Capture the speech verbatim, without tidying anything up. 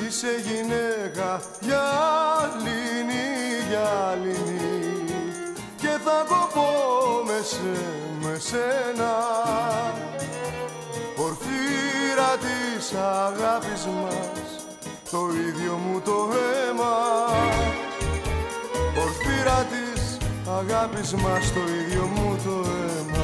Είσαι γυναίκα γυάλινη, γυάλινη και θα κοπώ με, σε, με σένα. Πορφύρα της αγάπης μας, το ίδιο μου το αίμα. Πορφύρα της αγάπης μας, το ίδιο μου το αίμα.